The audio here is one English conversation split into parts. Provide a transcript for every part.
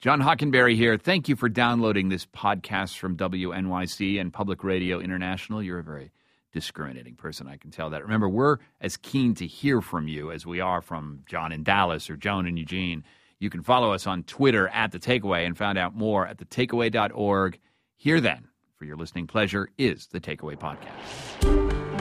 John Hockenberry here. Thank you for downloading this podcast from WNYC and Public Radio International. You're a very discriminating person, I can tell that. Remember, we're as keen to hear from you as we are from John in Dallas or Joan in Eugene. You can follow us on Twitter at The Takeaway and find out more at thetakeaway.org. Here then, for your listening pleasure, is The Takeaway Podcast.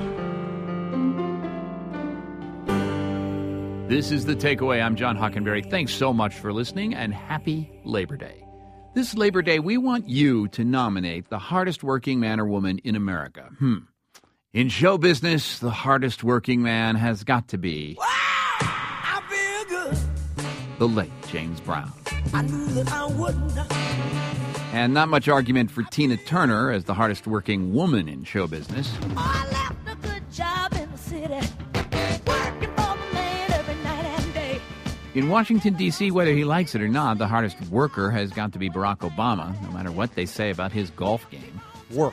This is The Takeaway. I'm John Hockenberry. Thanks so much for listening, and happy Labor Day. This Labor Day, we want you to nominate the hardest working man or woman in America. In show business, the hardest working man has got to be... Wow, I feel good. The late James Brown. I knew that I wouldn't. And not much argument for Tina Turner as the hardest working woman in show business. Oh, I left a good job in the city. In Washington, D.C., whether he likes it or not, the hardest worker has got to be Barack Obama, no matter what they say about his golf game. Work.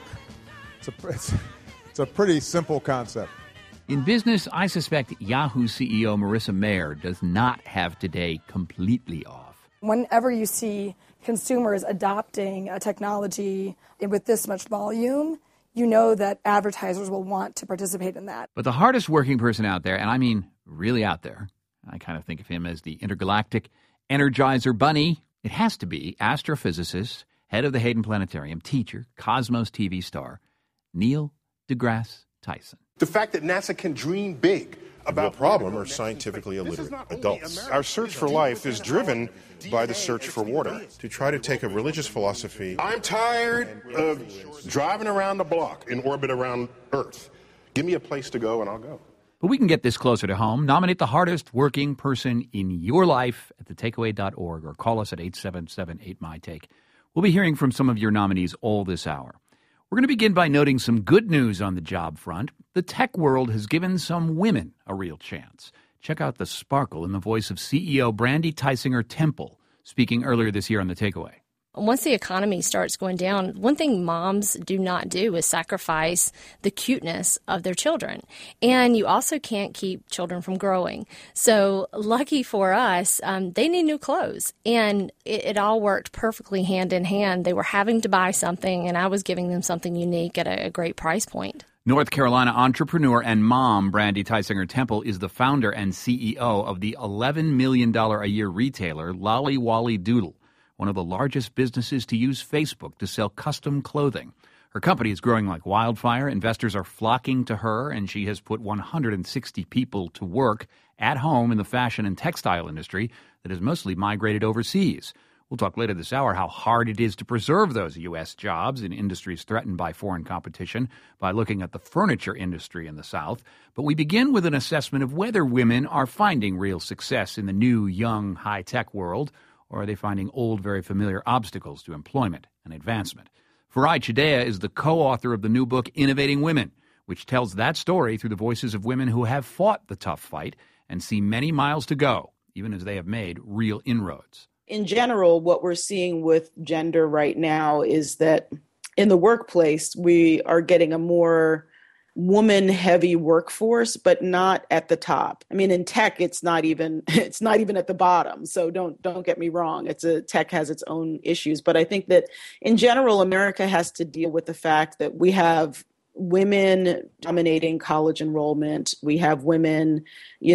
It's a pretty simple concept. In business, I suspect Yahoo CEO Marissa Mayer does not have today completely off. Whenever you see consumers adopting a technology with this much volume, you know that advertisers will want to participate in that. But the hardest working person out there, and I mean really out there, I kind of think of him as the intergalactic Energizer Bunny. It has to be astrophysicist, head of the Hayden Planetarium, teacher, Cosmos TV star, Neil deGrasse Tyson. The fact that NASA can dream big about... The problem are scientifically illiterate adults. Our search for life is driven by the search for water. To try to take a religious philosophy... I'm tired of driving around the block in orbit around Earth. Give me a place to go and I'll go. But we can get this closer to home. Nominate the hardest working person in your life at thetakeaway.org or call us at 877-8MY-TAKE. We'll be hearing from some of your nominees all this hour. We're going to begin by noting some good news on the job front. The tech world has given some women a real chance. Check out the sparkle in the voice of CEO Brandy Tysinger Temple, speaking earlier this year on The Takeaway. Once the economy starts going down, one thing moms do not do is sacrifice the cuteness of their children. And you also can't keep children from growing. So lucky for us, they need new clothes. And it all worked perfectly hand in hand. They were having to buy something, and I was giving them something unique at a great price point. North Carolina entrepreneur and mom Brandy Tysinger Temple is the founder and CEO of the $11 million a year retailer Lolly Wally Doodle, one of the largest businesses to use Facebook to sell custom clothing. Her company is growing like wildfire. Investors are flocking to her, and she has put 160 people to work at home in the fashion and textile industry that has mostly migrated overseas. We'll talk later this hour how hard it is to preserve those U.S. jobs in industries threatened by foreign competition by looking at the furniture industry in the South. But we begin with an assessment of whether women are finding real success in the new, young, high-tech world, or are they finding old, very familiar obstacles to employment and advancement? Farai Chideya is the co-author of the new book, Innovating Women, which tells that story through the voices of women who have fought the tough fight and see many miles to go, even as they have made real inroads. In general, what we're seeing with gender right now is that in the workplace, we are getting a more woman-heavy workforce, but not at the top. I mean, in tech, it's not even at the bottom. So don't get me wrong. Tech has its own issues, but I think that in general, America has to deal with the fact that we have women dominating college enrollment. We have women,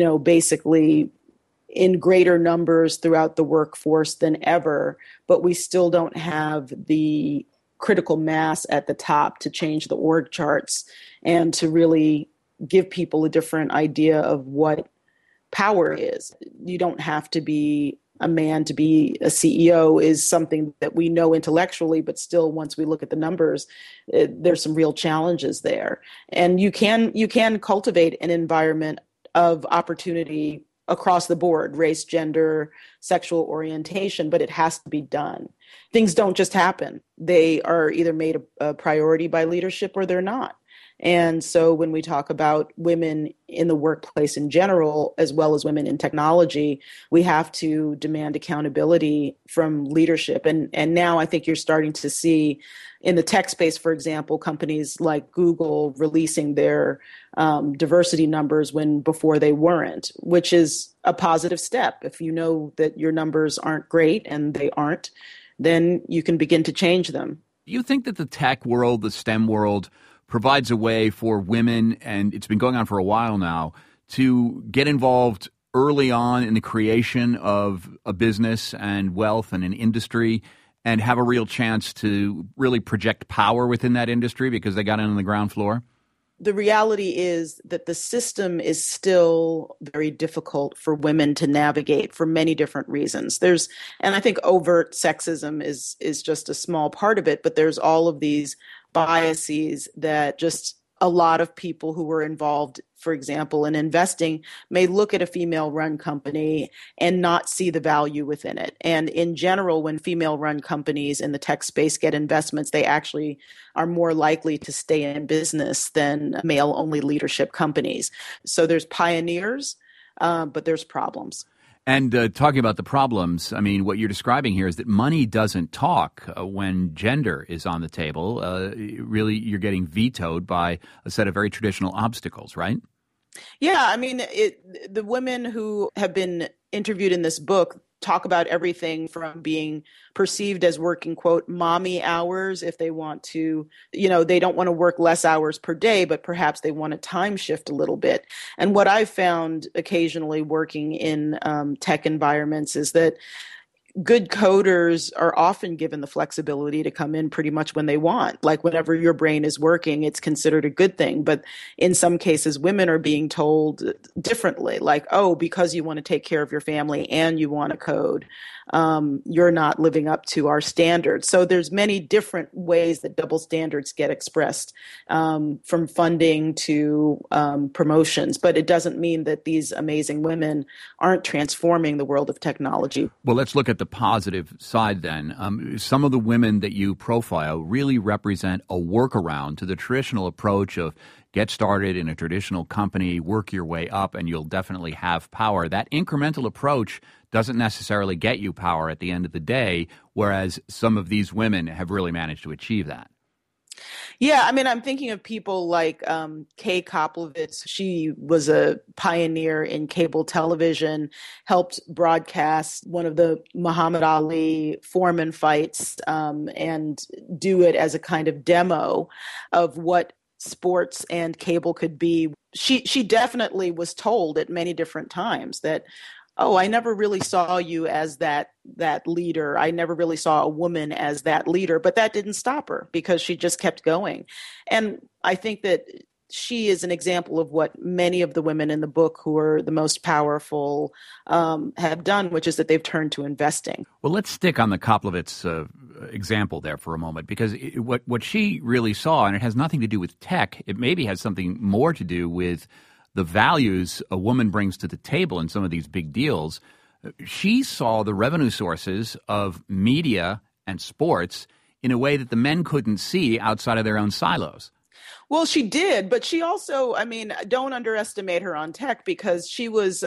basically in greater numbers throughout the workforce than ever, but we still don't have the critical mass at the top to change the org charts and to really give people a different idea of what power is. You don't have to be a man to be a CEO is something that we know intellectually, but still, once we look at the numbers, there's some real challenges there. And you can cultivate an environment of opportunity across the board, race, gender, sexual orientation, but it has to be done. Things don't just happen. They are either made a priority by leadership or they're not. And so when we talk about women in the workplace in general, as well as women in technology, we have to demand accountability from leadership. And now I think you're starting to see in the tech space, for example, companies like Google releasing their diversity numbers when before they weren't, which is a positive step. If you know that your numbers aren't great, and they aren't, then you can begin to change them. You think that the tech world, the STEM world, provides a way for women, and it's been going on for a while now, to get involved early on in the creation of a business and wealth and an industry and have a real chance to really project power within that industry because they got in on the ground floor? The reality is that the system is still very difficult for women to navigate for many different reasons. And I think overt sexism is just a small part of it, but there's all of these biases that just a lot of people who were involved, for example, in investing may look at a female-run company and not see the value within it. And in general, when female-run companies in the tech space get investments, they actually are more likely to stay in business than male-only leadership companies. So there's pioneers, but there's problems. And talking about the problems, I mean, what you're describing here is that money doesn't talk when gender is on the table. Really, you're getting vetoed by a set of very traditional obstacles, right? Yeah, I mean, the women who have been interviewed in this book talk about everything from being perceived as working, quote, mommy hours if they want to, they don't want to work less hours per day, but perhaps they want to time shift a little bit. And what I've found occasionally working in tech environments is that good coders are often given the flexibility to come in pretty much when they want. Like whenever your brain is working, it's considered a good thing. But in some cases, women are being told differently, like, oh, because you want to take care of your family and you want to code, you're not living up to our standards. So there's many different ways that double standards get expressed, from funding to promotions. But it doesn't mean that these amazing women aren't transforming the world of technology. Well, let's look at the positive side then. Some of the women that you profile really represent a workaround to the traditional approach of get started in a traditional company, work your way up, and you'll definitely have power. That incremental approach doesn't necessarily get you power at the end of the day, whereas some of these women have really managed to achieve that. Yeah, I mean, I'm thinking of people like Kay Koplovitz. She was a pioneer in cable television, helped broadcast one of the Muhammad Ali Foreman fights, and do it as a kind of demo of what sports and cable could be. She definitely was told at many different times that, oh, I never really saw you as that leader. I never really saw a woman as that leader, but that didn't stop her because she just kept going. And I think that she is an example of what many of the women in the book who are the most powerful have done, which is that they've turned to investing. Well, let's stick on the Koplovitz example there for a moment, because what she really saw, and it has nothing to do with tech, it maybe has something more to do with the values a woman brings to the table in some of these big deals. She saw the revenue sources of media and sports in a way that the men couldn't see outside of their own silos. Well, she did, but she also, I mean, don't underestimate her on tech, because she was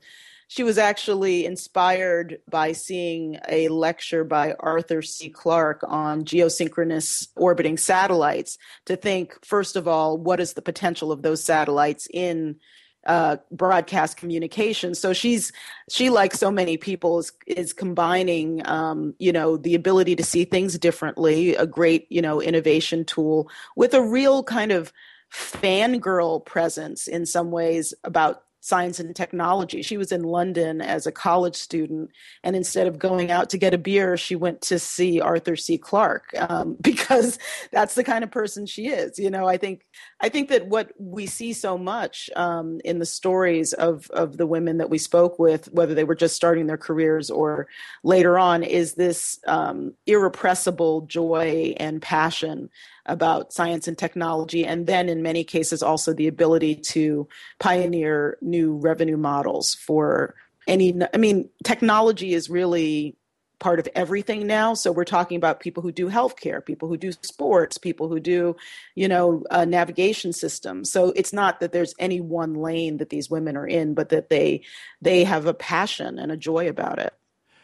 actually inspired by seeing a lecture by Arthur C. Clarke on geosynchronous orbiting satellites to think, first of all, what is the potential of those satellites in broadcast communication. So she, like so many people, is combining, the ability to see things differently, a great, innovation tool, with a real kind of fangirl presence in some ways about science and technology. She was in London as a college student, and instead of going out to get a beer, she went to see Arthur C. Clarke, because that's the kind of person she is. I think that what we see so much in the stories of the women that we spoke with, whether they were just starting their careers or later on, is this irrepressible joy and passion about science and technology, and then in many cases also the ability to pioneer new revenue models for technology is really part of everything now. So we're talking about people who do healthcare, people who do sports, people who do, navigation systems. So it's not that there's any one lane that these women are in, but that they have a passion and a joy about it.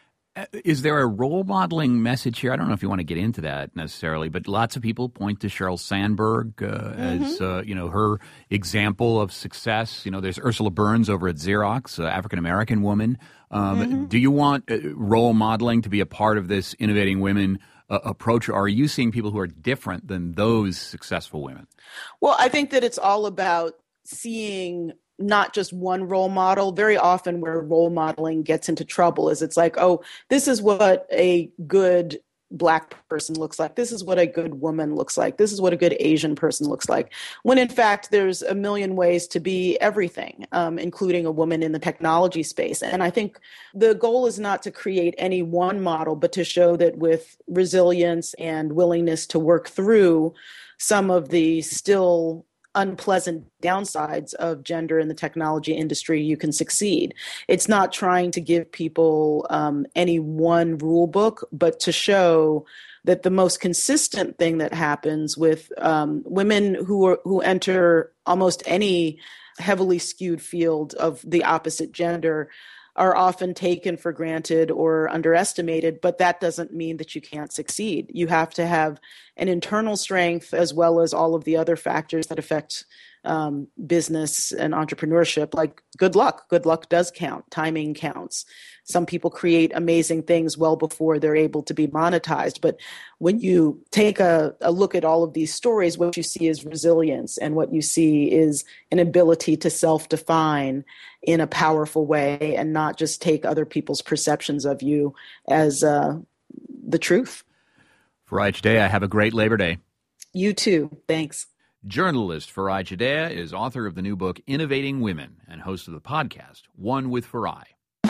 Is there a role modeling message here? I don't know if you want to get into that necessarily, but lots of people point to Sheryl Sandberg as her example of success. There's Ursula Burns over at Xerox, African American woman. Do you want role modeling to be a part of this Innovating Women approach, or are you seeing people who are different than those successful women? Well, I think that it's all about seeing not just one role model. Very often where role modeling gets into trouble is it's like, oh, this is what a good Black person looks like. This is what a good woman looks like. This is what a good Asian person looks like. When in fact, there's a million ways to be everything, including a woman in the technology space. And I think the goal is not to create any one model, but to show that with resilience and willingness to work through some of the still unpleasant downsides of gender in the technology industry, you can succeed. It's not trying to give people any one rule book, but to show that the most consistent thing that happens with women who enter almost any heavily skewed field of the opposite gender are often taken for granted or underestimated, but that doesn't mean that you can't succeed. You have to have an internal strength as well as all of the other factors that affect business and entrepreneurship, like good luck. Good luck does count. Timing counts. Some people create amazing things well before they're able to be monetized. But when you take a look at all of these stories, what you see is resilience, and what you see is an ability to self-define in a powerful way and not just take other people's perceptions of you as the truth. Farai Chideya, have a great Labor Day. You too. Thanks. Journalist Farai Chideya is author of the new book, Innovating Women, and host of the podcast, One with Farai.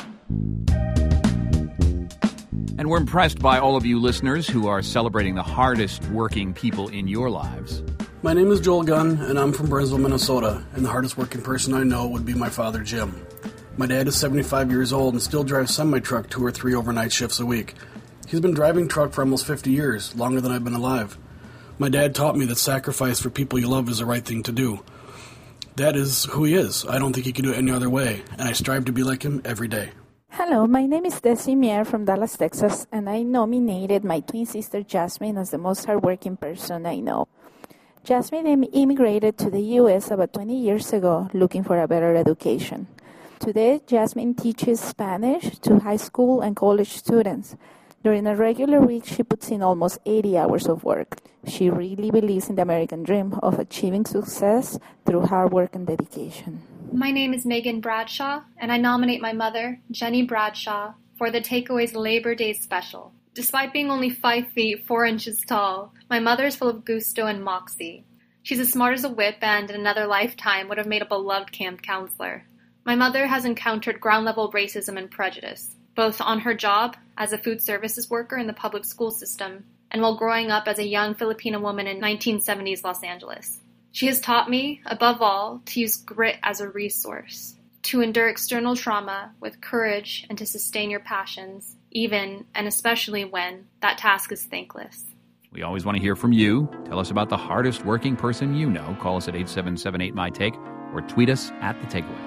And we're impressed by all of you listeners who are celebrating the hardest working people in your lives. My name is Joel Gunn, and I'm from Burnsville, Minnesota, and the hardest working person I know would be my father, Jim. My dad is 75 years old and still drives semi-truck 2 or 3 overnight shifts a week. He's been driving truck for almost 50 years, longer than I've been alive. My dad taught me that sacrifice for people you love is the right thing to do. That is who he is. I don't think he can do it any other way, and I strive to be like him every day. Hello, my name is Desi Mier from Dallas, Texas, and I nominated my twin sister Jasmine as the most hardworking person I know. Jasmine immigrated to the U.S. about 20 years ago looking for a better education. Today, Jasmine teaches Spanish to high school and college students. During a regular week, she puts in almost 80 hours of work. She really believes in the American dream of achieving success through hard work and dedication. My name is Megan Bradshaw, and I nominate my mother, Jenny Bradshaw, for the Takeaways Labor Day special. Despite being only 5 feet 4 inches tall, my mother is full of gusto and moxie. She's as smart as a whip and, in another lifetime, would have made a beloved camp counselor. My mother has encountered ground-level racism and prejudice, both on her job as a food services worker in the public school system and while growing up as a young Filipino woman in 1970s Los Angeles. She has taught me, above all, to use grit as a resource, to endure external trauma with courage and to sustain your passions, even and especially when that task is thankless. We always want to hear from you. Tell us about the hardest working person you know. Call us at 877-8MY-TAKE or tweet us at The Takeaway.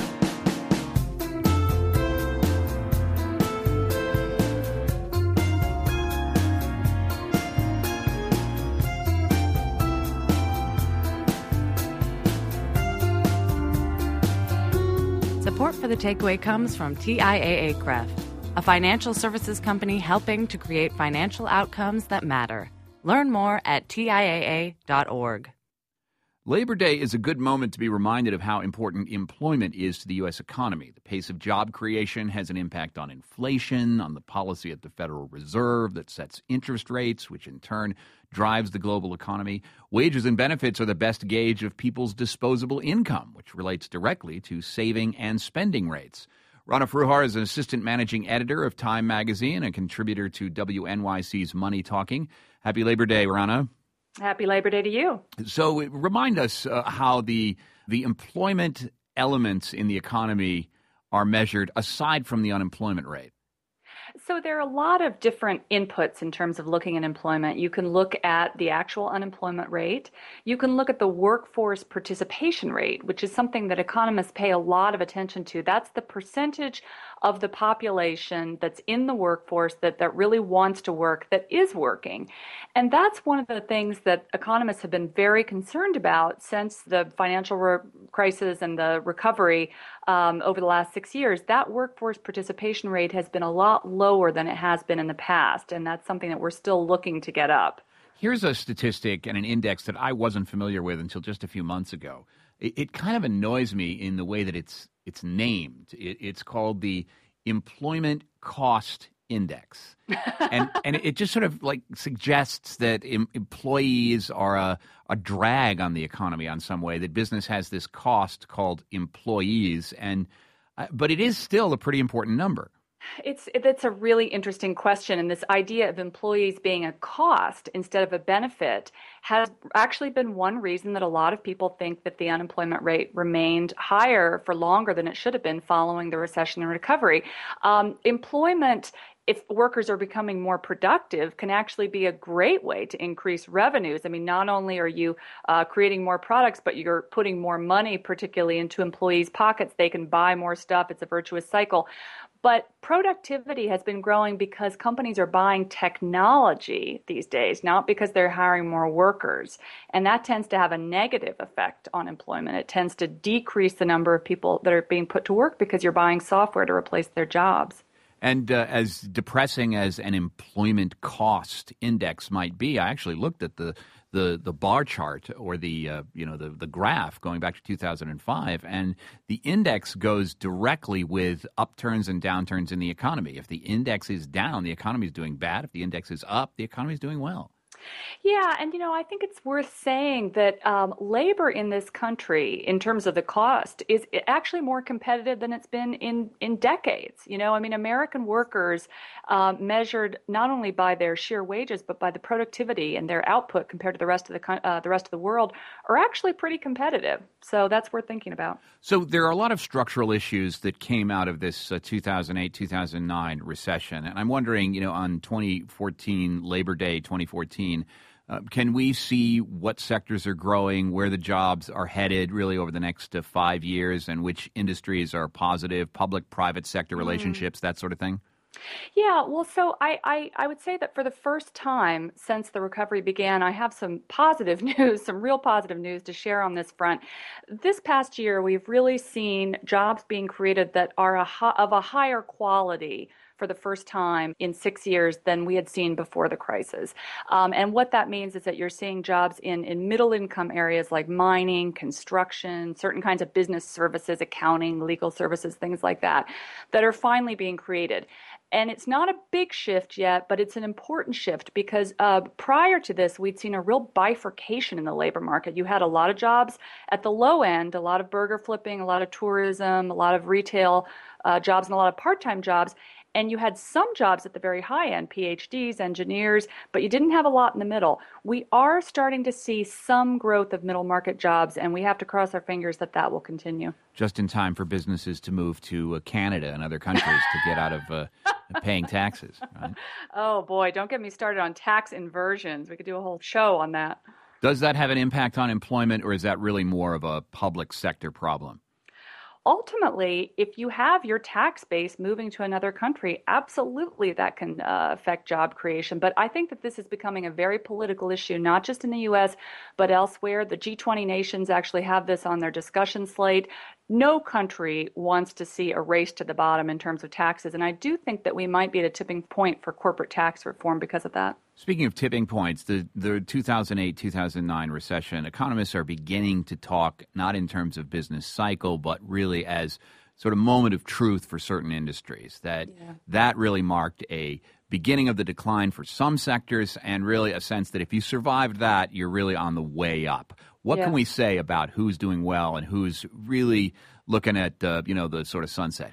Support for The Takeaway comes from TIAA-CREF, a financial services company helping to create financial outcomes that matter. Learn more at TIAA.org. Labor Day is a good moment to be reminded of how important employment is to the U.S. economy. The pace of job creation has an impact on inflation, on the policy at the Federal Reserve that sets interest rates, which in turn drives the global economy. Wages and benefits are the best gauge of people's disposable income, which relates directly to saving and spending rates. Rana Fruhar is an assistant managing editor of Time magazine and a contributor to WNYC's Money Talking. Happy Labor Day, Rana. Happy Labor Day to you. So remind us how the employment elements in the economy are measured aside from the unemployment rate. So there are a lot of different inputs in terms of looking at employment. You can look at the actual unemployment rate. You can look at the workforce participation rate, which is something that economists pay a lot of attention to. That's the percentage of the population that's in the workforce that really wants to work, that is working. And that's one of the things that economists have been very concerned about since the financial crisis and the recovery over the last 6 years. That workforce participation rate has been a lot lower than it has been in the past, and that's something that we're still looking to get up. Here's a statistic and an index that I wasn't familiar with until just a few months ago. It kind of annoys me in the way that it's named. It's called the Employment Cost Index. and it just sort of like suggests that employees are a drag on the economy on some way, that business has this cost called employees. But it is still a pretty important number. That's a really interesting question, and this idea of employees being a cost instead of a benefit has actually been one reason that a lot of people think that the unemployment rate remained higher for longer than it should have been following the recession and recovery. Employment, if workers are becoming more productive, can actually be a great way to increase revenues. I mean, not only are you creating more products, but you're putting more money, particularly into employees' pockets. They can buy more stuff. It's a virtuous cycle. But productivity has been growing because companies are buying technology these days, not because they're hiring more workers. And that tends to have a negative effect on employment. It tends to decrease the number of people that are being put to work because you're buying software to replace their jobs. And as depressing as an employment cost index might be, I actually looked at the bar chart or the graph going back to 2005, and the index goes directly with upturns and downturns in the economy. If the index is down, the economy is doing bad. If the index is up, the economy is doing well. Yeah, and I think it's worth saying that labor in this country, in terms of the cost, is actually more competitive than it's been in decades. American workers, measured not only by their sheer wages but by the productivity and their output compared to the rest of the world, are actually pretty competitive. So that's worth thinking about. So there are a lot of structural issues that came out of this 2008-2009 recession, and I'm wondering, on 2014 Labor Day 2014. Can we see what sectors are growing, where the jobs are headed really over the next 5 years, and which industries are positive, public-private sector relationships, that sort of thing? Yeah, well, so I would say that for the first time since the recovery began, I have some positive news, some real positive news to share on this front. This past year, we've really seen jobs being created that are of a higher quality for the first time in 6 years than we had seen before the crisis. And what that means is that you're seeing jobs in middle-income areas like mining, construction, certain kinds of business services, accounting, legal services, things like that are finally being created. And it's not a big shift yet, but it's an important shift because prior to this, we'd seen a real bifurcation in the labor market. You had a lot of jobs at the low end, a lot of burger flipping, a lot of tourism, a lot of retail jobs, and a lot of part-time jobs. And you had some jobs at the very high end, PhDs, engineers, but you didn't have a lot in the middle. We are starting to see some growth of middle market jobs, and we have to cross our fingers that will continue. Just in time for businesses to move to Canada and other countries to get out of paying taxes, right? Oh, boy, don't get me started on tax inversions. We could do a whole show on that. Does that have an impact on employment, or is that really more of a public sector problem? Ultimately, if you have your tax base moving to another country, absolutely that can affect job creation. But I think that this is becoming a very political issue, not just in the U.S., but elsewhere. The G20 nations actually have this on their discussion slate. No country wants to see a race to the bottom in terms of taxes. And I do think that we might be at a tipping point for corporate tax reform because of that. Speaking of tipping points, the 2008-2009 recession, economists are beginning to talk not in terms of business cycle, but really as sort of moment of truth for certain industries, that really marked a beginning of the decline for some sectors and really a sense that if you survived that, you're really on the way up. What can we say about who's doing well and who's really looking at, the sort of sunset here?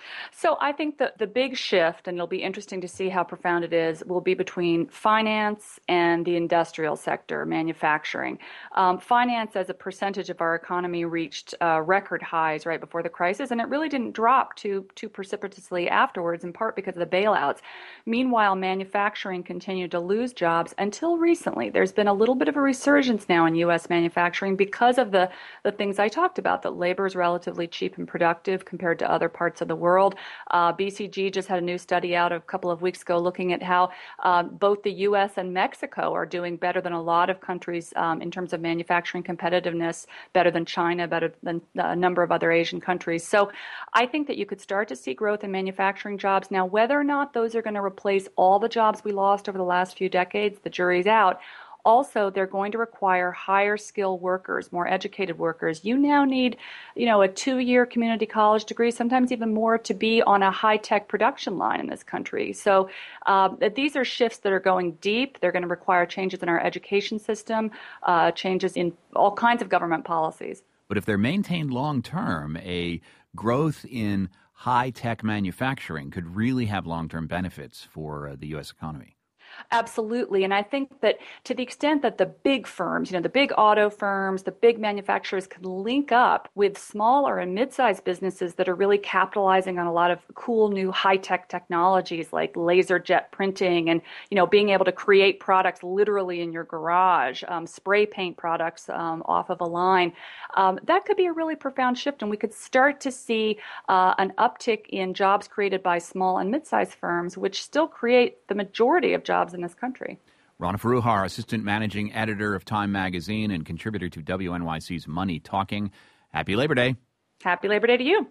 So I think that the big shift, and it'll be interesting to see how profound it is, will be between finance and the industrial sector, manufacturing. Finance as a percentage of our economy reached record highs right before the crisis, and it really didn't drop too precipitously afterwards, in part because of the bailouts. Meanwhile, manufacturing continued to lose jobs until recently. There's been a little bit of a resurgence now in U.S. manufacturing because of the things I talked about, that labor is relatively cheap and productive compared to other parts of the world. BCG just had a new study out a couple of weeks ago looking at how both the U.S. and Mexico are doing better than a lot of countries in terms of manufacturing competitiveness, better than China, better than a number of other Asian countries. So I think that you could start to see growth in manufacturing jobs. Now, whether or not those are going to replace all the jobs we lost over the last few decades, the jury's out. Also, they're going to require higher skill workers, more educated workers. You now need, a 2-year community college degree, sometimes even more, to be on a high-tech production line in this country. So these are shifts that are going deep. They're going to require changes in our education system, changes in all kinds of government policies. But if they're maintained long-term, a growth in high-tech manufacturing could really have long-term benefits for the U.S. economy. Absolutely. And I think that to the extent that the big firms, the big auto firms, the big manufacturers can link up with smaller and mid-sized businesses that are really capitalizing on a lot of cool new high-tech technologies like laser jet printing and, being able to create products literally in your garage, spray paint products off of a line, that could be a really profound shift. And we could start to see an uptick in jobs created by small and mid-sized firms, which still create the majority of jobs in this country. Rana Foroohar, assistant managing editor of Time Magazine and contributor to WNYC's Money Talking. Happy Labor Day. Happy Labor Day to you.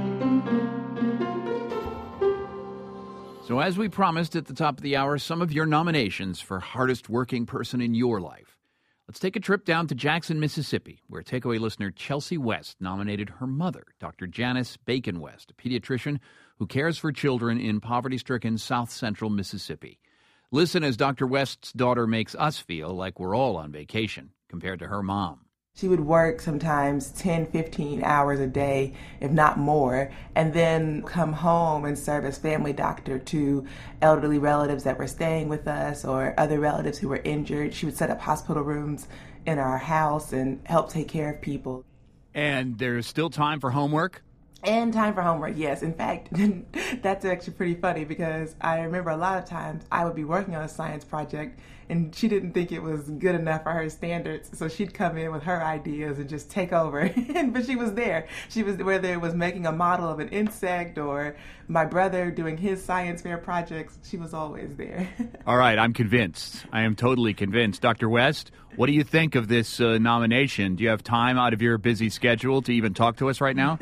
So as we promised at the top of the hour, some of your nominations for hardest working person in your life. Let's take a trip down to Jackson, Mississippi, where takeaway listener Chelsea West nominated her mother, Dr. Janice Bacon West, a pediatrician who cares for children in poverty-stricken South Central Mississippi. Listen as Dr. West's daughter makes us feel like we're all on vacation compared to her mom. She would work sometimes 10, 15 hours a day, if not more, and then come home and serve as family doctor to elderly relatives that were staying with us or other relatives who were injured. She would set up hospital rooms in our house and help take care of people. And there's still time for homework? And time for homework, yes. In fact, that's actually pretty funny because I remember a lot of times I would be working on a science project and she didn't think it was good enough for her standards. So she'd come in with her ideas and just take over. But she was there. She was, whether it was making a model of an insect or my brother doing his science fair projects, she was always there. All right, I'm convinced. I am totally convinced. Dr. West, what do you think of this nomination? Do you have time out of your busy schedule to even talk to us right now?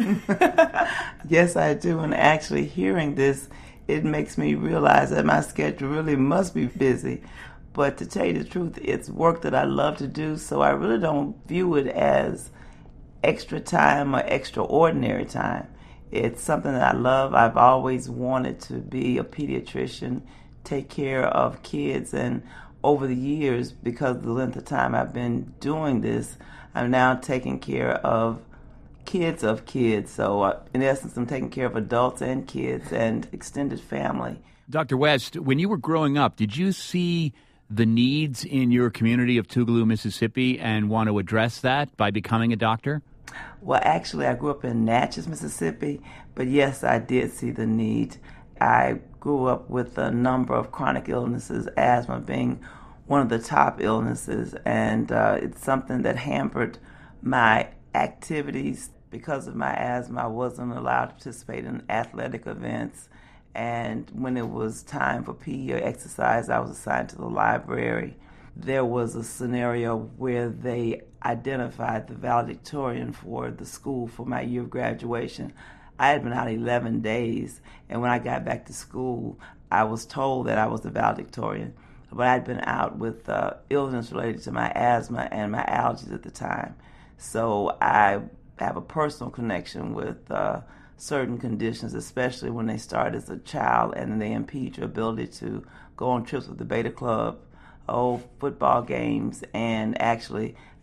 Yes, I do. And actually hearing this, it makes me realize that my schedule really must be busy. But to tell you the truth, it's work that I love to do, so I really don't view it as extra time or extraordinary time. It's something that I love. I've always wanted to be a pediatrician, take care of kids, and over the years, because of the length of time I've been doing this, I'm now taking care of kids. So in essence, I'm taking care of adults and kids and extended family. Dr. West, when you were growing up, did you see the needs in your community of Tougaloo, Mississippi, and want to address that by becoming a doctor? Well, actually, I grew up in Natchez, Mississippi, but yes, I did see the need. I grew up with a number of chronic illnesses, asthma being one of the top illnesses, and it's something that hampered my activities. Because of my asthma, I wasn't allowed to participate in athletic events. And when it was time for PE or exercise, I was assigned to the library. There was a scenario where they identified the valedictorian for the school for my year of graduation. I had been out 11 days, and when I got back to school, I was told that I was the valedictorian. But I'd been out with illness related to my asthma and my allergies at the time. So I have a personal connection with certain conditions, especially when they start as a child and they impede your ability to go on trips with the Beta Club, football games, and actually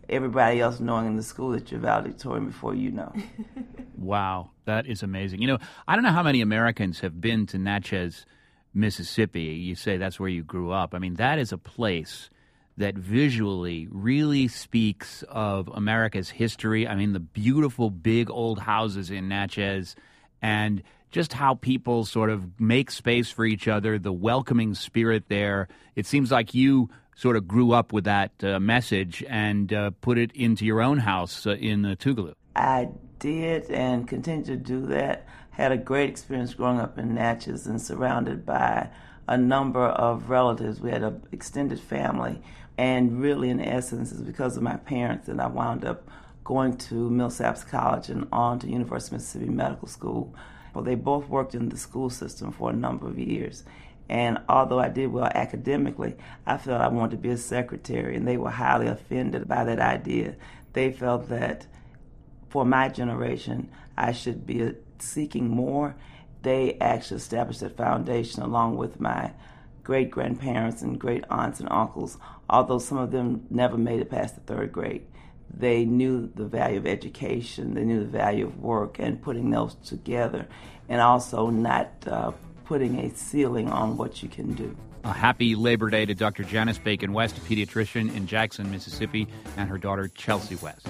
everybody else knowing in the school that you're valedictorian before you know. Wow, that is amazing. You know, I don't know how many Americans have been to Natchez, Mississippi. You say that's where you grew up. I mean, that is a place that visually really speaks of America's history. I mean, the beautiful big old houses in Natchez and just how people sort of make space for each other, the welcoming spirit there. It seems like you sort of grew up with that message and put it into your own house in Tougaloo. I did and continue to do that. Had a great experience growing up in Natchez and surrounded by a number of relatives. We had an extended family, and really in essence it's because of my parents that I wound up going to Millsaps College and on to University of Mississippi Medical School. Well, they both worked in the school system for a number of years. And although I did well academically, I felt I wanted to be a secretary, and they were highly offended by that idea. They felt that for my generation, I should be seeking more. They actually established that foundation along with my great-grandparents and great-aunts and uncles, although some of them never made it past the third grade. They knew the value of education, they knew the value of work and putting those together, and also not putting a ceiling on what you can do. A happy Labor Day to Dr. Janice Bacon West, a pediatrician in Jackson, Mississippi, and her daughter Chelsea West.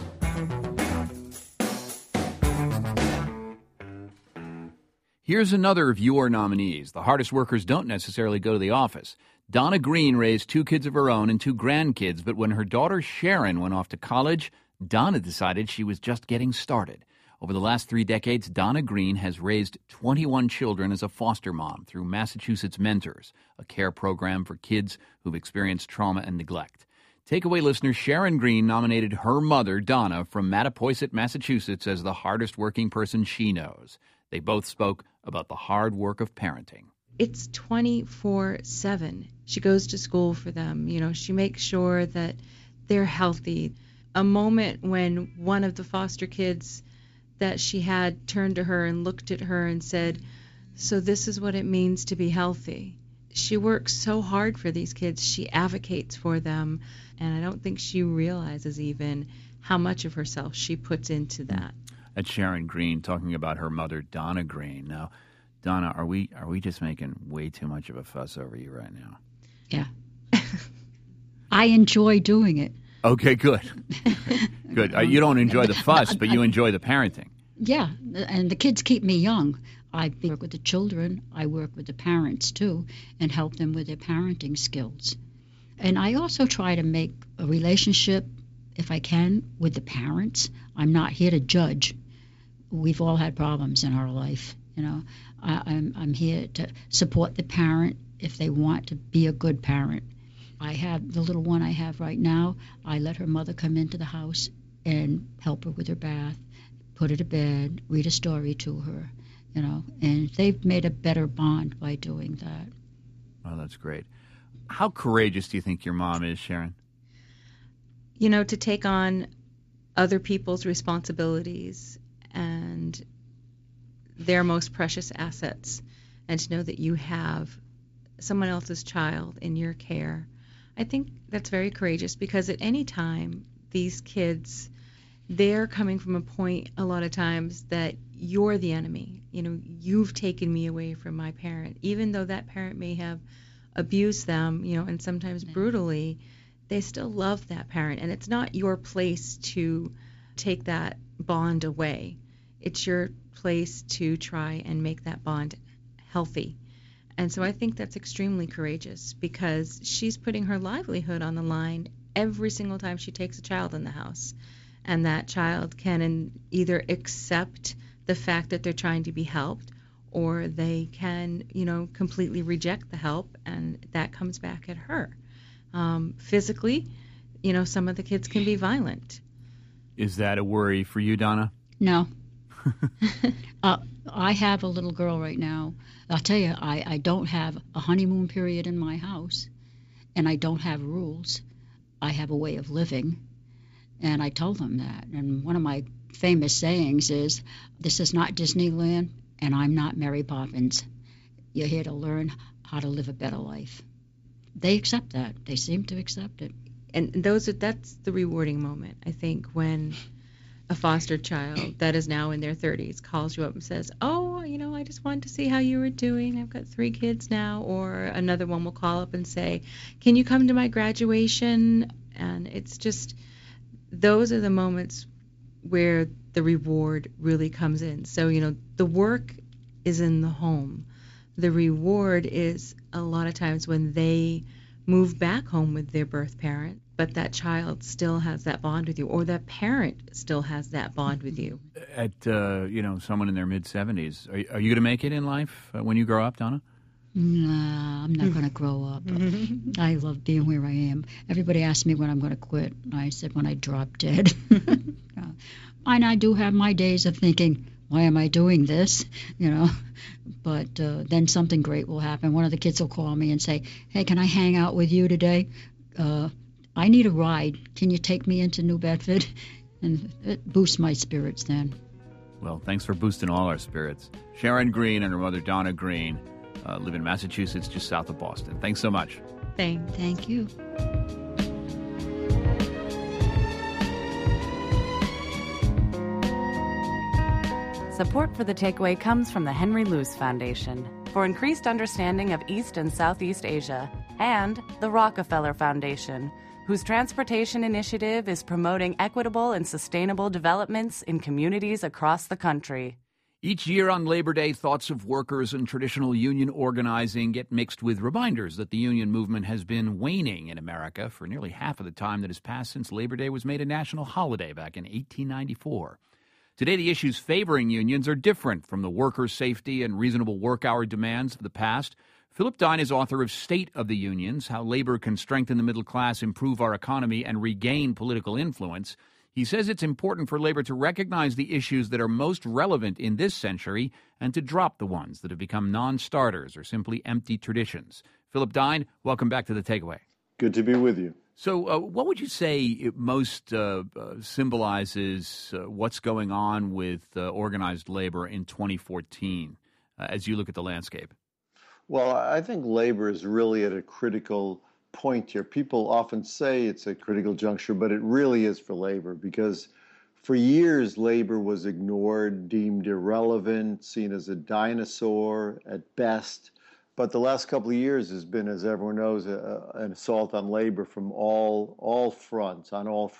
Here's another of your nominees. The hardest workers don't necessarily go to the office. Donna Green raised 2 kids of her own and 2 grandkids, but when her daughter Sharon went off to college, Donna decided she was just getting started. Over the last 3 decades, Donna Green has raised 21 children as a foster mom through Massachusetts Mentors, a care program for kids who've experienced trauma and neglect. Takeaway listener Sharon Green nominated her mother, Donna, from Mattapoisett, Massachusetts, as the hardest working person she knows. They both spoke about the hard work of parenting. It's 24/7. She goes to school for them. You know, she makes sure that they're healthy. A moment when one of the foster kids that she had turned to her and looked at her and said, "So this is what it means to be healthy." She works so hard for these kids. She advocates for them. And I don't think she realizes even how much of herself she puts into that. That's Sharon Green talking about her mother, Donna Green. Now, Donna, are we just making way too much of a fuss over you right now? Yeah. I enjoy doing it. Okay, good. Good. You don't enjoy the fuss, but you enjoy the parenting. Yeah, and the kids keep me young. I work with the children. I work with the parents, too, and help them with their parenting skills. And I also try to make a relationship, if I can, with the parents. I'm not here to judge. We've all had problems in our life, you know. I'm here to support the parent if they want to be a good parent. I have the little one I have right now. I let her mother come into the house and help her with her bath, put her to bed, read a story to her, you know. And they've made a better bond by doing that. Oh, that's great. How courageous do you think your mom is, Sharon? You know, to take on other people's responsibilities and their most precious assets, and to know that you have someone else's child in your care. I think that's very courageous, because at any time, these kids, they're coming from a point a lot of times that you're the enemy. You know, you've taken me away from my parent. Even though that parent may have abused them, you know, and sometimes brutally, they still love that parent. And it's not your place to take that bond away. It's your place to try and make that bond healthy. And so I think that's extremely courageous, because she's putting her livelihood on the line every single time she takes a child in the house. And that child can either accept the fact that they're trying to be helped, or they can, you know, completely reject the help, and that comes back at her. Physically, you know, some of the kids can be violent. Is that a worry for you, Donna? No. I have a little girl right now. I'll tell you, I don't have a honeymoon period in my house, and I don't have rules. I have a way of living, and I told them that. And one of my famous sayings is, "This is not Disneyland, and I'm not Mary Poppins. You're here to learn how to live a better life." They accept that. They seem to accept it. And that's the rewarding moment, I think, when a foster child that is now in their 30s calls you up and says, oh, I just wanted to see how you were doing. I've got 3 kids now. Or another one will call up and say, can you come to my graduation? And it's just, those are the moments where the reward really comes in. So, the work is in the home. The reward is a lot of times when they move back home with their birth parent, but that child still has that bond with you, or that parent still has that bond with you. At, someone in their mid-70s, are you going to make it in life when you grow up, Donna? Nah, I'm not going to grow up. I love being where I am. Everybody asks me when I'm going to quit. I said when I drop dead. And I do have my days of thinking, why am I doing this? But then something great will happen. One of the kids will call me and say, hey, can I hang out with you today? I need a ride. Can you take me into New Bedford? And it boosts my spirits then. Well, thanks for boosting all our spirits. Sharon Green and her mother, Donna Green, live in Massachusetts, just south of Boston. Thanks so much. Thank you. Support for The Takeaway comes from the Henry Luce Foundation for increased understanding of East and Southeast Asia, and the Rockefeller Foundation, whose transportation initiative is promoting equitable and sustainable developments in communities across the country. Each year on Labor Day, thoughts of workers and traditional union organizing get mixed with reminders that the union movement has been waning in America for nearly half of the time that has passed since Labor Day was made a national holiday back in 1894. Today, the issues favoring unions are different from the workers' safety and reasonable work hour demands of the past. Philip Dine is author of State of the Unions, How Labor Can Strengthen the Middle Class, Improve Our Economy, and Regain Political Influence. He says it's important for labor to recognize the issues that are most relevant in this century and to drop the ones that have become non-starters or simply empty traditions. Philip Dine, welcome back to The Takeaway. Good to be with you. So what would you say most symbolizes what's going on with organized labor in 2014 as you look at the landscape? Well, I think labor is really at a critical point here. People often say it's a critical juncture, but it really is for labor because for years labor was ignored, deemed irrelevant, seen as a dinosaur at best. But the last couple of years has been, as everyone knows, an assault on labor from all fronts,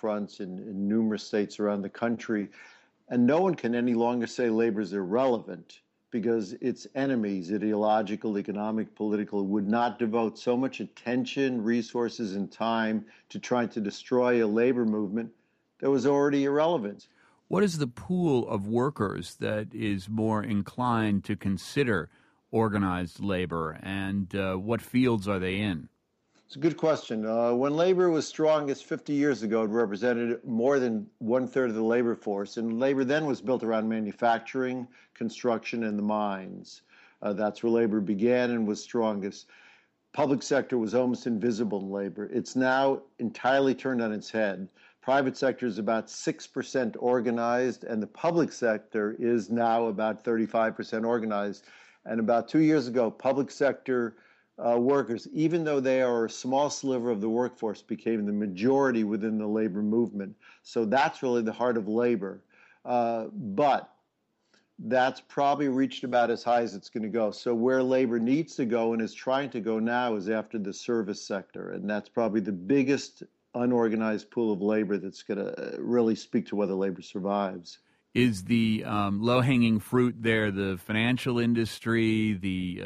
in numerous states around the country. And no one can any longer say labor is irrelevant because its enemies, ideological, economic, political, would not devote so much attention, resources, and time to trying to destroy a labor movement that was already irrelevant. What is the pool of workers that is more inclined to consider organized labor, and what fields are they in? It's a good question. When labor was strongest 50 years ago, it represented more than 1/3 of the labor force, and labor then was built around manufacturing, construction, and the mines. That's where labor began and was strongest. Public sector was almost invisible in labor. It's now entirely turned on its head. Private sector is about 6% organized, and the public sector is now about 35% organized. And about 2 years ago, public sector workers, even though they are a small sliver of the workforce, became the majority within the labor movement. So that's really the heart of labor. But that's probably reached about as high as it's going to go. So where labor needs to go and is trying to go now is after the service sector. And that's probably the biggest unorganized pool of labor that's going to really speak to whether labor survives. Is the low-hanging fruit there the financial industry, the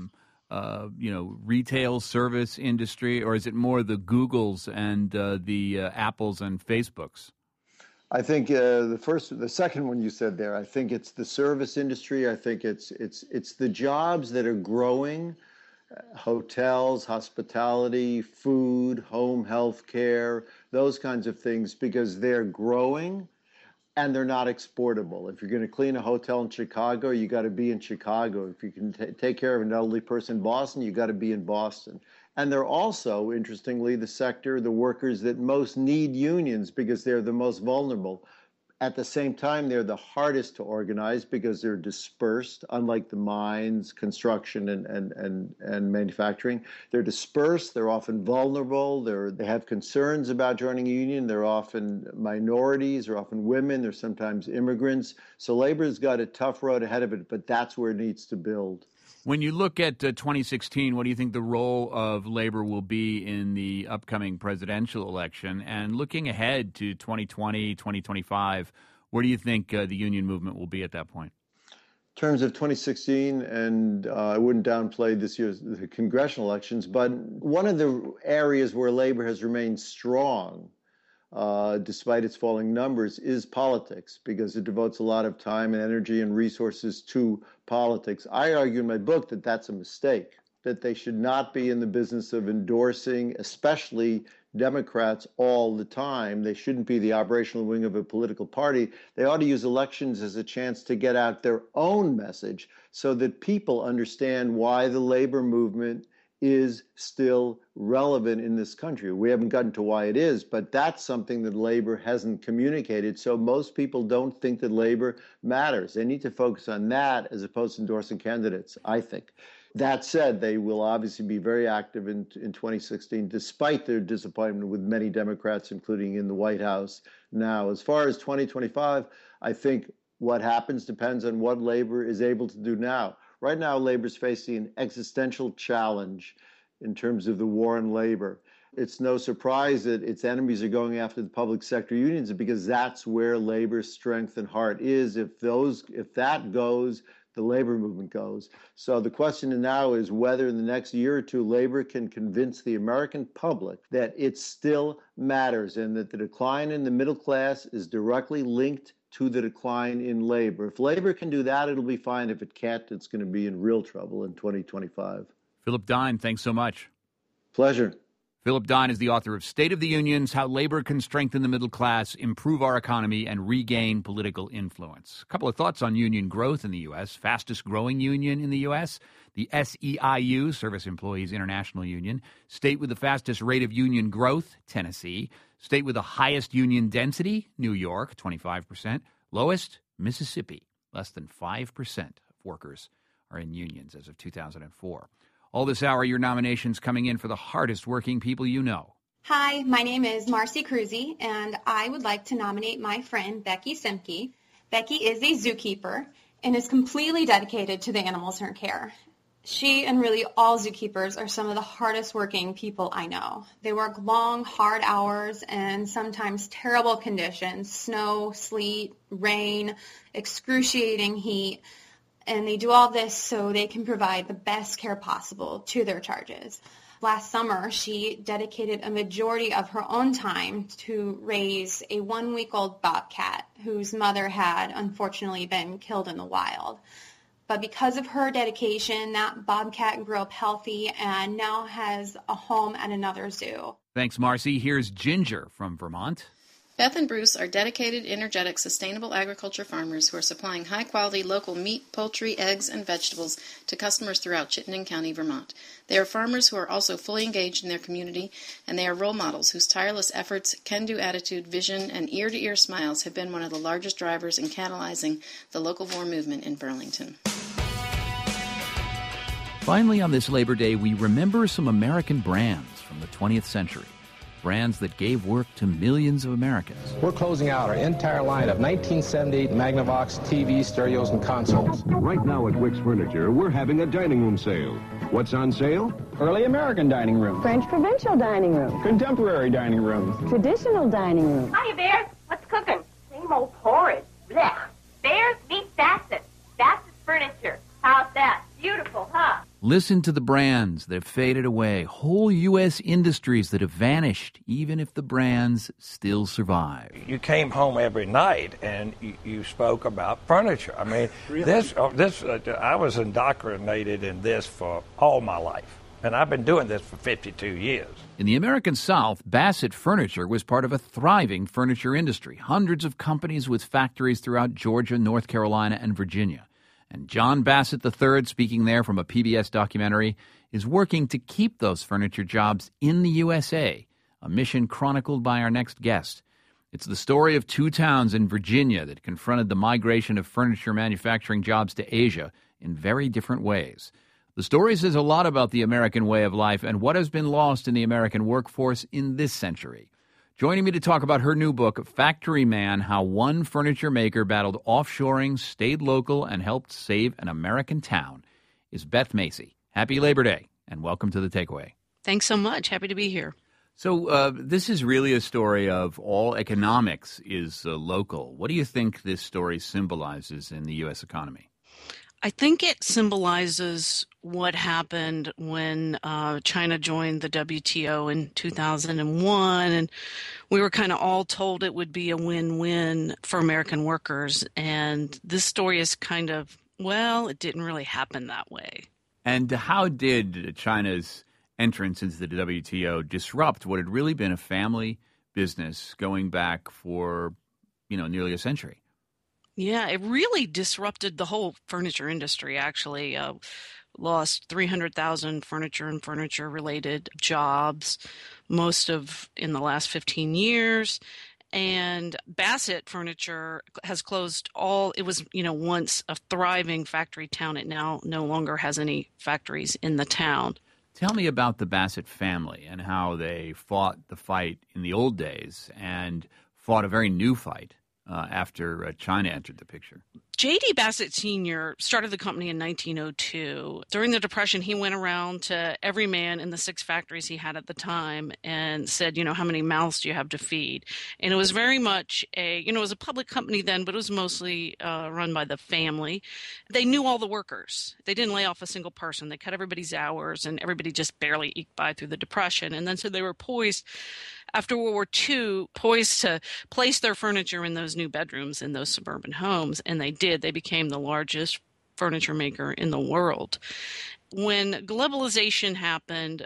retail service industry, or is it more the Googles and the Apples and Facebooks? I think the second one you said there. I think it's the service industry. I think it's the jobs that are growing: hotels, hospitality, food, home health care, those kinds of things, because they're growing. And they're not exportable. If you're going to clean a hotel in Chicago, you got to be in Chicago. If you can take care of an elderly person in Boston, you got to be in Boston. And they're also, interestingly, the workers that most need unions because they're the most vulnerable. At the same time, they're the hardest to organize because they're dispersed, unlike the mines, construction, and manufacturing. They're dispersed. They're often vulnerable. They have concerns about joining a union. They're often minorities. They're often women. They're sometimes immigrants. So labor's got a tough road ahead of it, but that's where it needs to build. When you look at 2016, what do you think the role of labor will be in the upcoming presidential election? And looking ahead to 2020, 2025, where do you think the union movement will be at that point? In terms of 2016, and I wouldn't downplay this year's congressional elections, but one of the areas where labor has remained strong, despite its falling numbers, is politics, because it devotes a lot of time and energy and resources to politics. I argue in my book that that's a mistake, that they should not be in the business of endorsing, especially Democrats, all the time. They shouldn't be the operational wing of a political party. They ought to use elections as a chance to get out their own message so that people understand why the labor movement is still relevant in this country. We haven't gotten to why it is, but that's something that labor hasn't communicated. So most people don't think that labor matters. They need to focus on that as opposed to endorsing candidates, I think. That said, they will obviously be very active in 2016, despite their disappointment with many Democrats, including in the White House now. As far as 2025, I think what happens depends on what labor is able to do now. Right now, labor is facing an existential challenge in terms of the war on labor. It's no surprise that its enemies are going after the public sector unions because that's where labor's strength and heart is. If that goes, the labor movement goes. So the question now is whether in the next year or two, labor can convince the American public that it still matters and that the decline in the middle class is directly linked to the decline in labor. If labor can do that, it'll be fine. If it can't, it's going to be in real trouble in 2025. Philip Dine, thanks so much. Pleasure. Philip Dine is the author of State of the Unions, How Labor Can Strengthen the Middle Class, Improve Our Economy, and Regain Political Influence. A couple of thoughts on union growth in the U.S. Fastest growing union in the U.S., the SEIU, Service Employees International Union. State with the fastest rate of union growth, Tennessee. State with the highest union density, New York, 25%. Lowest, Mississippi. Less than 5% of workers are in unions as of 2004. All this hour, your nominations coming in for the hardest working people you know. Hi, my name is Marcy Cruzy, and I would like to nominate my friend Becky Simke. Becky is a zookeeper and is completely dedicated to the animals in her care. She and really all zookeepers are some of the hardest working people I know. They work long, hard hours and sometimes terrible conditions, snow, sleet, rain, excruciating heat. And they do all this so they can provide the best care possible to their charges. Last summer, she dedicated a majority of her own time to raise a 1-week-old bobcat whose mother had unfortunately been killed in the wild. But because of her dedication, that bobcat grew up healthy and now has a home at another zoo. Thanks, Marcy. Here's Ginger from Vermont. Beth and Bruce are dedicated, energetic, sustainable agriculture farmers who are supplying high-quality local meat, poultry, eggs, and vegetables to customers throughout Chittenden County, Vermont. They are farmers who are also fully engaged in their community, and they are role models whose tireless efforts, can-do attitude, vision, and ear-to-ear smiles have been one of the largest drivers in catalyzing the local war movement in Burlington. Finally, on this Labor Day, we remember some American brands from the 20th century. Brands that gave work to millions of Americans. We're closing out our entire line of 1978 Magnavox TVs, stereos, and consoles. Right now at Wick's Furniture, we're having a dining room sale. What's on sale? Early American dining room. French provincial dining room. Contemporary dining room. Traditional dining room. Hiya, Bears. What's cooking? Same old porridge. Blech. Bears meet Bassett. Bassett's Furniture. How's that? Beautiful, huh? Listen to the brands that have faded away, whole U.S. industries that have vanished, even if the brands still survive. You came home every night and you spoke about furniture. I mean, really? I was indoctrinated in this for all my life, and I've been doing this for 52 years. In the American South, Bassett Furniture was part of a thriving furniture industry, hundreds of companies with factories throughout Georgia, North Carolina, and Virginia. And John Bassett III, speaking there from a PBS documentary, is working to keep those furniture jobs in the USA, a mission chronicled by our next guest. It's the story of two towns in Virginia that confronted the migration of furniture manufacturing jobs to Asia in very different ways. The story says a lot about the American way of life and what has been lost in the American workforce in this century. Joining me to talk about her new book, Factory Man, How One Furniture Maker Battled Offshoring, Stayed Local, and Helped Save an American Town, is Beth Macy. Happy Labor Day, and welcome to The Takeaway. Thanks so much. Happy to be here. So this is really a story of all economics is local. What do you think this story symbolizes in the U.S. economy? I think it symbolizes what happened when China joined the WTO in 2001, and we were kind of all told it would be a win-win for American workers. And this story is kind of, well, it didn't really happen that way. And how did China's entrance into the WTO disrupt what had really been a family business going back for, nearly a century? Yeah, it really disrupted the whole furniture industry, actually. Lost 300,000 furniture and furniture-related jobs, most of in the last 15 years. And Bassett Furniture has closed all. It was, once a thriving factory town. It now no longer has any factories in the town. Tell me about the Bassett family and how they fought the fight in the old days and fought a very new fight after China entered the picture. J.D. Bassett Sr. started the company in 1902. During the Depression, he went around to every man in the 6 factories he had at the time and said, how many mouths do you have to feed? And it was very much it was a public company then, but it was mostly run by the family. They knew all the workers. They didn't lay off a single person. They cut everybody's hours, and everybody just barely eked by through the Depression. And then so they were poised, after World War II, poised to place their furniture in those new bedrooms in those suburban homes, and they did. They became the largest furniture maker in the world. When globalization happened,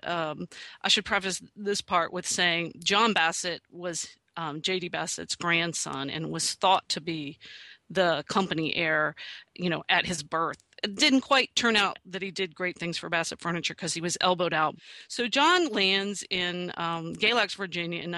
I should preface this part with saying John Bassett was J.D. Bassett's grandson and was thought to be the company heir, at his birth. It didn't quite turn out that he did great things for Bassett Furniture because he was elbowed out. So John lands in Galax, Virginia in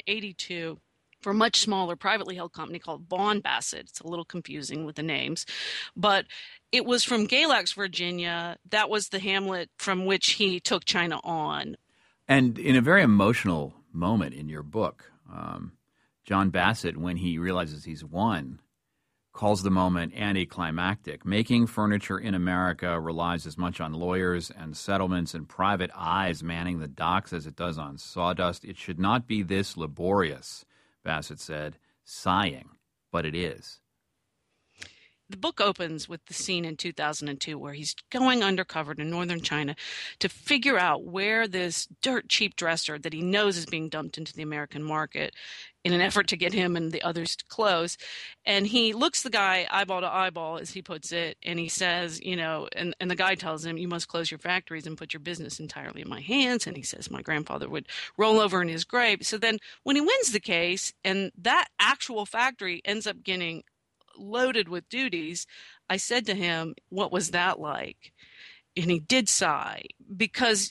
1982 for a much smaller privately held company called Vaughn Bassett. It's a little confusing with the names. But it was from Galax, Virginia. That was the hamlet from which he took China on. And in a very emotional moment in your book, John Bassett, when he realizes he's won, calls the moment anticlimactic. Making furniture in America relies as much on lawyers and settlements and private eyes manning the docks as it does on sawdust. It should not be this laborious, Bassett said, sighing, but it is. The book opens with the scene in 2002 where he's going undercover to northern China to figure out where this dirt cheap dresser that he knows is being dumped into the American market in an effort to get him and the others to close. And he looks the guy eyeball to eyeball, as he puts it, and he says, and the guy tells him, you must close your factories and put your business entirely in my hands. And he says, my grandfather would roll over in his grave. So then when he wins the case and that actual factory ends up getting loaded with duties, I said to him, what was that like? And he did sigh because,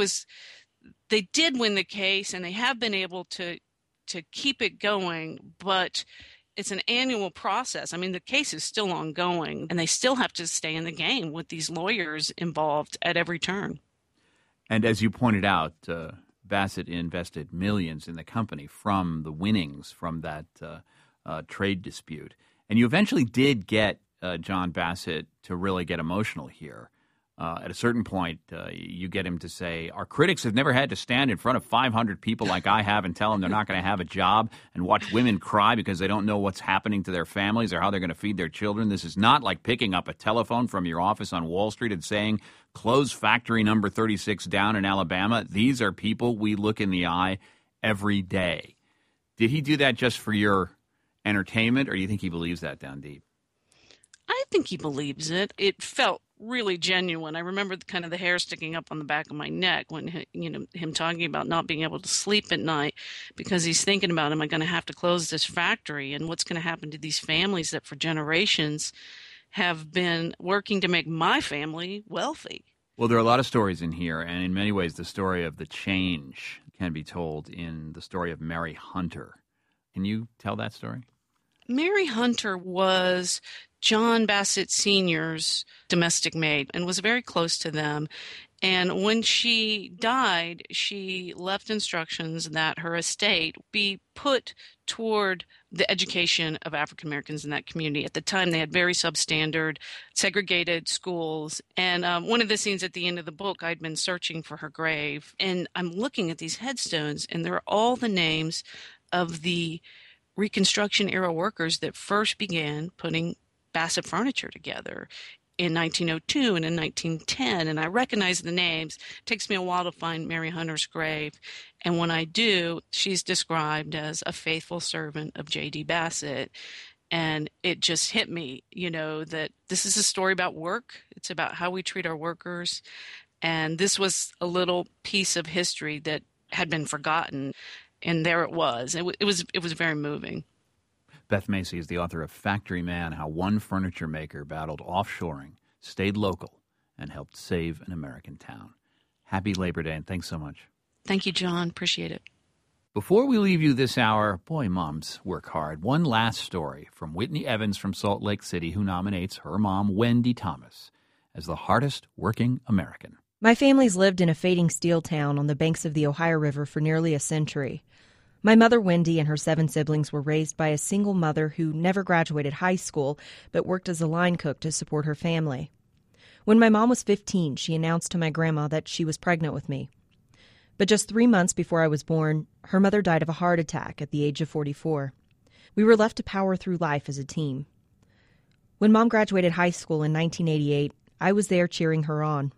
they did win the case and they have been able to keep it going, but it's an annual process. I mean, the case is still ongoing and they still have to stay in the game with these lawyers involved at every turn. And as you pointed out, Bassett invested millions in the company from the winnings from that trade dispute. And you eventually did get John Bassett to really get emotional here. At a certain point, you get him to say, our critics have never had to stand in front of 500 people like I have and tell them they're not going to have a job and watch women cry because they don't know what's happening to their families or how they're going to feed their children. This is not like picking up a telephone from your office on Wall Street and saying, close factory number 36 down in Alabama. These are people we look in the eye every day. Did he do that just for your entertainment, or do you think he believes that down deep? I think he believes it. It felt really genuine. I remember kind of the hair sticking up on the back of my neck when him talking about not being able to sleep at night because he's thinking about, am I going to have to close this factory, and what's going to happen to these families that for generations have been working to make my family wealthy. Well, there are a lot of stories in here, and in many ways the story of the change can be told in the story of Mary Hunter, Can you tell that story? Mary Hunter was John Bassett Sr.'s domestic maid and was very close to them. And when she died, she left instructions that her estate be put toward the education of African Americans in that community. At the time, they had very substandard, segregated schools. And one of the scenes at the end of the book, I'd been searching for her grave. And I'm looking at these headstones, and there are all the names of the Reconstruction-era workers that first began putting Bassett furniture together in 1902 and in 1910, and I recognize the names. It takes me a while to find Mary Hunter's grave, and when I do, she's described as a faithful servant of J.D. Bassett, and it just hit me, that this is a story about work. It's about how we treat our workers, and this was a little piece of history that had been forgotten, and there it was. It was very moving. Beth Macy is the author of Factory Man, How One Furniture Maker Battled Offshoring, Stayed Local, and Helped Save an American Town. Happy Labor Day, and thanks so much. Thank you, John. Appreciate it. Before we leave you this hour, boy, moms work hard. One last story from Whitney Evans from Salt Lake City, who nominates her mom, Wendy Thomas, as the hardest working American. My family's lived in a fading steel town on the banks of the Ohio River for nearly a century. My mother, Wendy, and her 7 siblings were raised by a single mother who never graduated high school but worked as a line cook to support her family. When my mom was 15, she announced to my grandma that she was pregnant with me. But just 3 months before I was born, her mother died of a heart attack at the age of 44. We were left to power through life as a team. When Mom graduated high school in 1988, I was there cheering her on.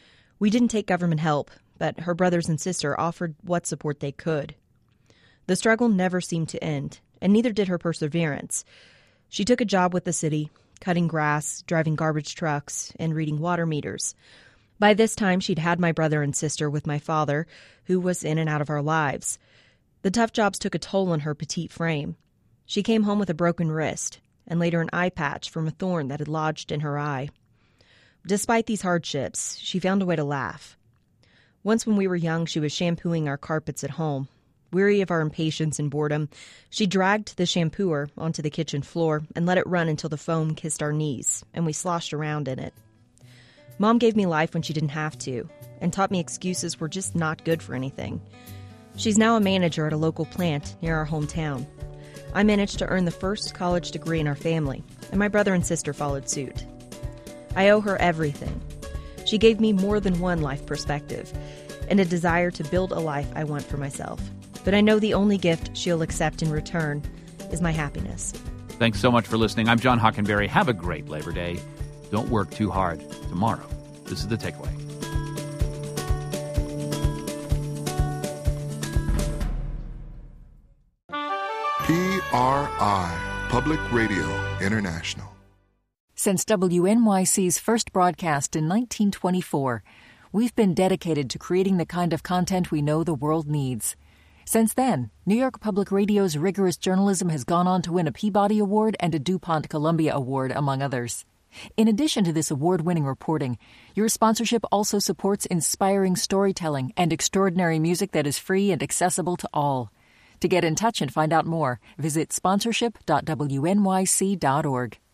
We didn't take government help, but her brothers and sister offered what support they could. The struggle never seemed to end, and neither did her perseverance. She took a job with the city, cutting grass, driving garbage trucks, and reading water meters. By this time, she'd had my brother and sister with my father, who was in and out of our lives. The tough jobs took a toll on her petite frame. She came home with a broken wrist, and later an eye patch from a thorn that had lodged in her eye. Despite these hardships, she found a way to laugh. Once when we were young, she was shampooing our carpets at home. Weary of our impatience and boredom, she dragged the shampooer onto the kitchen floor and let it run until the foam kissed our knees, and we sloshed around in it. Mom gave me life when she didn't have to, and taught me excuses were just not good for anything. She's now a manager at a local plant near our hometown. I managed to earn the first college degree in our family, and my brother and sister followed suit. I owe her everything. She gave me more than one life perspective, and a desire to build a life I want for myself. But I know the only gift she'll accept in return is my happiness. Thanks so much for listening. I'm John Hockenberry. Have a great Labor Day. Don't work too hard tomorrow. This is The Takeaway. PRI, Public Radio International. Since WNYC's first broadcast in 1924, we've been dedicated to creating the kind of content we know the world needs. Since then, New York Public Radio's rigorous journalism has gone on to win a Peabody Award and a DuPont Columbia Award, among others. In addition to this award-winning reporting, your sponsorship also supports inspiring storytelling and extraordinary music that is free and accessible to all. To get in touch and find out more, visit sponsorship.wnyc.org.